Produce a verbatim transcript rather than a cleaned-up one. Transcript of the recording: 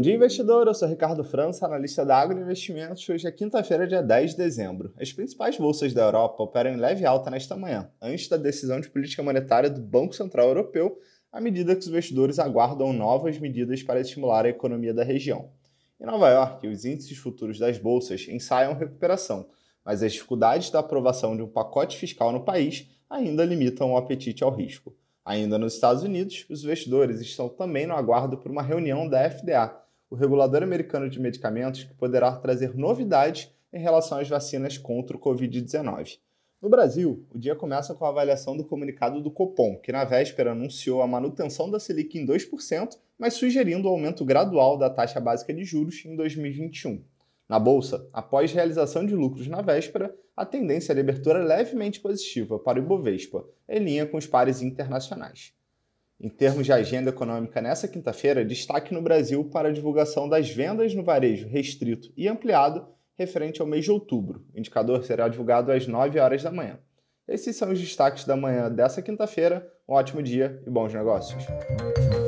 dia, investidor. Eu sou Ricardo França, analista da Agro Investimentos. Hoje é quinta-feira, dia dez de dezembro. As principais bolsas da Europa operam em leve alta nesta manhã, antes da decisão de política monetária do Banco Central Europeu, à medida que os investidores aguardam novas medidas para estimular a economia da região. Em Nova York, os índices futuros das bolsas ensaiam recuperação, mas as dificuldades da aprovação de um pacote fiscal no país ainda limitam o apetite ao risco. Ainda nos Estados Unidos, os investidores estão também no aguardo por uma reunião da F D A, o regulador americano de medicamentos, que poderá trazer novidades em relação às vacinas contra o covid dezenove. No Brasil, o dia começa com a avaliação do comunicado do Copom, que na véspera anunciou a manutenção da Selic em dois por cento, mas sugerindo o aumento gradual da taxa básica de juros em dois mil e vinte e um. Na Bolsa, após realização de lucros na véspera, a tendência de abertura é levemente positiva para o Ibovespa, em linha com os pares internacionais. Em termos de agenda econômica nesta quinta-feira, destaque no Brasil para a divulgação das vendas no varejo restrito e ampliado referente ao mês de outubro. O indicador será divulgado às nove horas da manhã. Esses são os destaques da manhã dessa quinta-feira. Um ótimo dia e bons negócios!